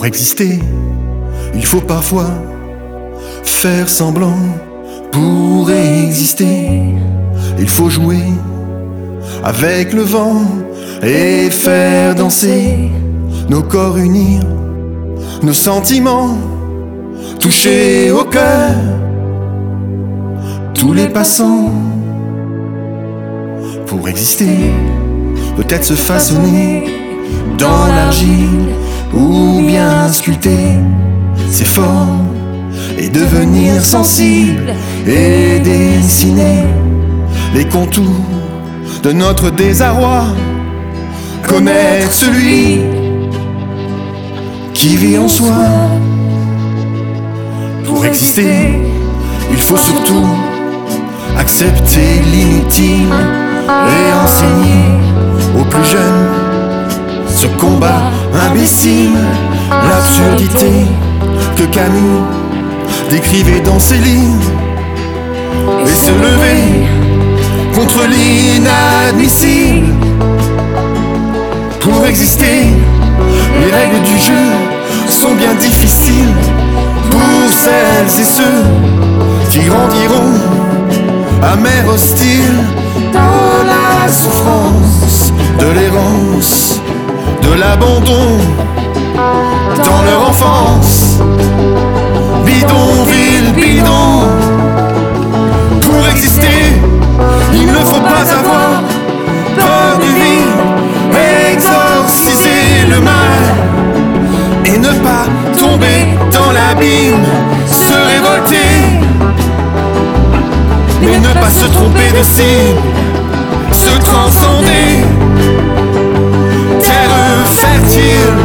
exister, il faut parfois faire semblant. Pour exister, il faut jouer avec le vent et faire danser nos corps, unir nos sentiments, toucher au cœur tous les passants. Pour exister, peut-être se façonner dans l'argile ou bien sculpter ses formes et devenir sensible et dessiner les contours de notre désarroi. Connaître celui qui vit en soi. Pour exister, il faut surtout accepter l'inutile et enseigner aux plus jeunes ce combat imbécile, l'absurdité que Camus décrivait dans ses lignes, et se lever contre l'inadmissible. Pour exister, les règles du jeu sont bien difficiles pour celles et ceux qui grandiront amers, hostiles, dans la souffrance de l'errance, de l'abandon, dans leur enfance. Bidonville, bidon. Pour exister, il ne faut pas avoir peur du vide, exorciser le mal et ne pas tomber dans l'abîme, se révolter, mais ne pas se tromper de cible, se transcender, terre fertile,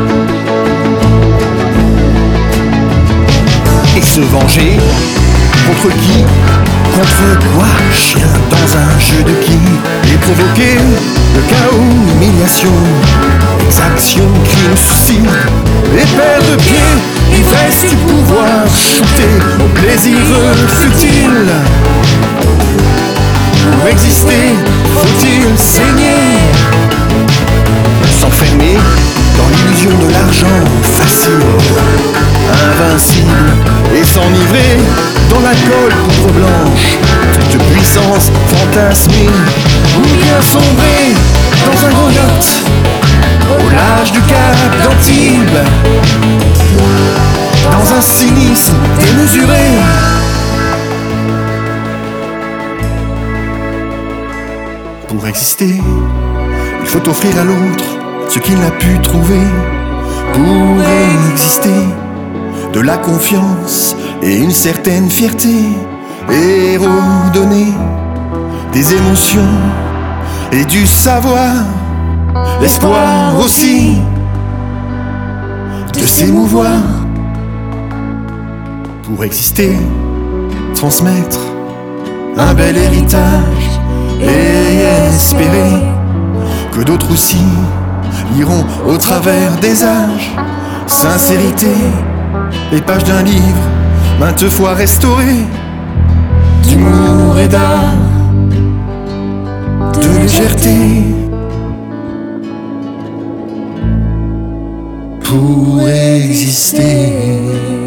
et se venger. Contre qui? Contre quoi? Chien dans un jeu de qui? Et provoquer le chaos, l'humiliation, exaction, crime, suicide, et perdre pied, ivresse du pouvoir, shooter au plaisir futile. Pour exister, faut-il saigner, s'enfermer dans l'illusion de l'argent facile, invincible, et s'enivrer dans l'alcool poudre blanche de puissance fantasmée, ou bien sombrer dans un gros yacht au large du cap d'Antibes, dans un cynisme démesuré. Pour exister, il faut offrir à l'autre ce qu'il n'a pu trouver. Pour exister, de la confiance et une certaine fierté, et redonner des émotions et du savoir, l'espoir aussi de s'émouvoir. Pour exister, transmettre un bel héritage et espérer que d'autres aussi iront au travers des âges. Sincérité, les pages d'un livre maintes fois restaurées, d'humour et d'art, de légèreté. Pour exister.